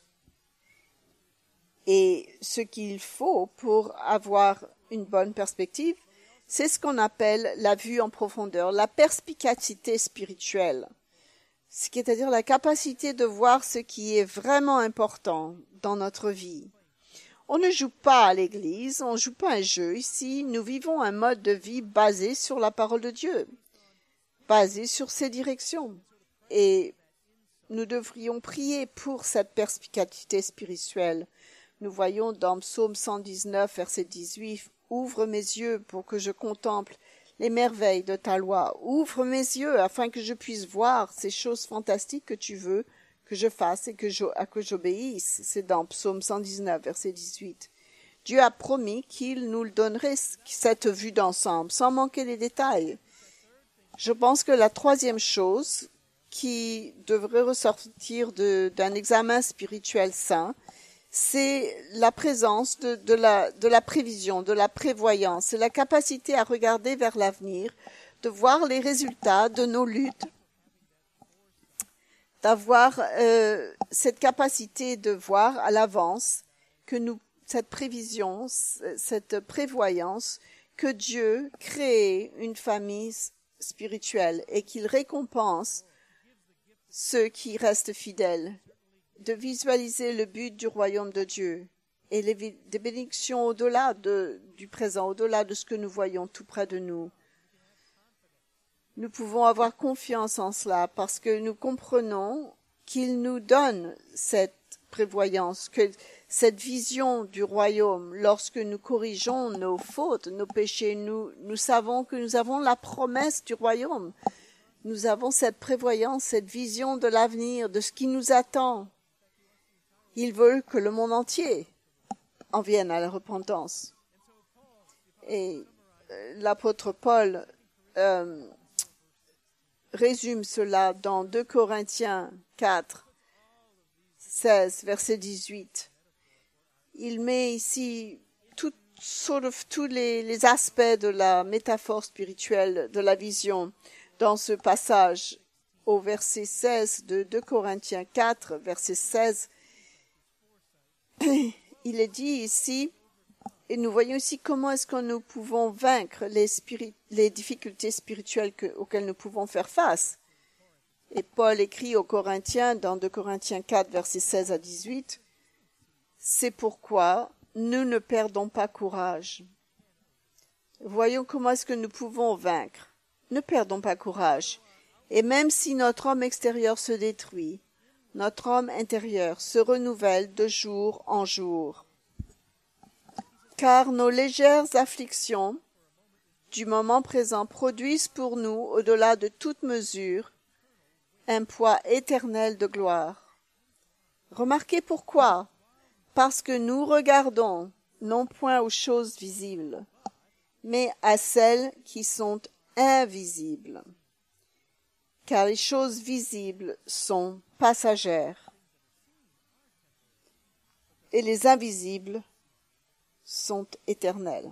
Et ce qu'il faut pour avoir une bonne perspective, c'est ce qu'on appelle la vue en profondeur, la perspicacité spirituelle, c'est-à-dire la capacité de voir ce qui est vraiment important dans notre vie. On ne joue pas à l'église, on ne joue pas un jeu ici, nous vivons un mode de vie basé sur la parole de Dieu, basé sur ses directions. Et nous devrions prier pour cette perspicacité spirituelle. Nous voyons dans Psaume 119, verset 18, « Ouvre mes yeux pour que je contemple les merveilles de ta loi. Ouvre mes yeux afin que je puisse voir ces choses fantastiques que tu veux que je fasse et que j'obéisse. » C'est dans Psaume 119, verset 18. Dieu a promis qu'il nous donnerait cette vue d'ensemble, sans manquer les détails. Je pense que la troisième chose qui devrait ressortir d'un examen spirituel sain, c'est la présence de la prévision, de la prévoyance, c'est la capacité à regarder vers l'avenir, de voir les résultats de nos luttes, d'avoir cette capacité de voir à l'avance que cette prévision, cette prévoyance, que Dieu crée une famille spirituelle et qu'il récompense ceux qui restent fidèles, de visualiser le but du royaume de Dieu et des bénédictions au-delà du présent, au-delà de ce que nous voyons tout près de nous. Nous pouvons avoir confiance en cela parce que nous comprenons qu'il nous donne cette prévoyance, que cette vision du royaume, lorsque nous corrigeons nos fautes, nos péchés, nous savons que nous avons la promesse du royaume. Nous avons cette prévoyance, cette vision de l'avenir, de ce qui nous attend. Il veut que le monde entier en vienne à la repentance. Et l'apôtre Paul résume cela dans 2 Corinthiens 4, 16, verset 18. Il met ici tous les aspects de la métaphore spirituelle, de la vision, dans ce passage au verset 16 de 2 Corinthiens 4, verset 16. Il est dit ici, et nous voyons ici comment est-ce que nous pouvons vaincre les difficultés spirituelles auxquelles nous pouvons faire face. Et Paul écrit aux Corinthiens, dans 2 Corinthiens 4, versets 16 à 18, « C'est pourquoi nous ne perdons pas courage. » Voyons comment est-ce que nous pouvons vaincre. Ne perdons pas courage. Et même si notre homme extérieur se détruit, notre homme intérieur se renouvelle de jour en jour. Car nos légères afflictions du moment présent produisent pour nous, au-delà de toute mesure, un poids éternel de gloire. Remarquez pourquoi. Parce que nous regardons non point aux choses visibles, mais à celles qui sont invisibles. Car les choses visibles sont passagères et les invisibles sont éternelles.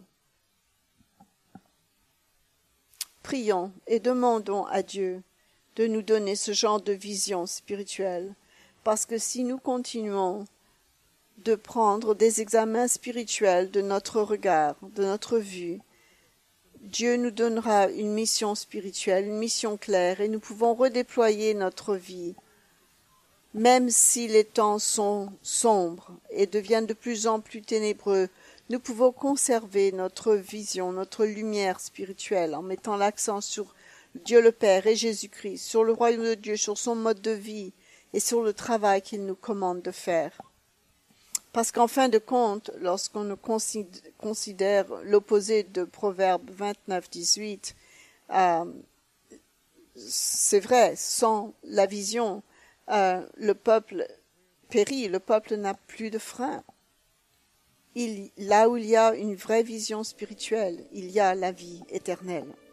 Prions et demandons à Dieu de nous donner ce genre de vision spirituelle, parce que si nous continuons de prendre des examens spirituels de notre regard, de notre vue, Dieu nous donnera une mission spirituelle, une mission claire, et nous pouvons redéployer notre vie. Même si les temps sont sombres et deviennent de plus en plus ténébreux, nous pouvons conserver notre vision, notre lumière spirituelle, en mettant l'accent sur Dieu le Père et Jésus-Christ, sur le royaume de Dieu, sur son mode de vie et sur le travail qu'il nous commande de faire. Parce qu'en fin de compte, lorsqu'on considère l'opposé de Proverbe 29, 18, c'est vrai, sans la vision, le peuple périt, le peuple n'a plus de frein. Là où il y a une vraie vision spirituelle, il y a la vie éternelle.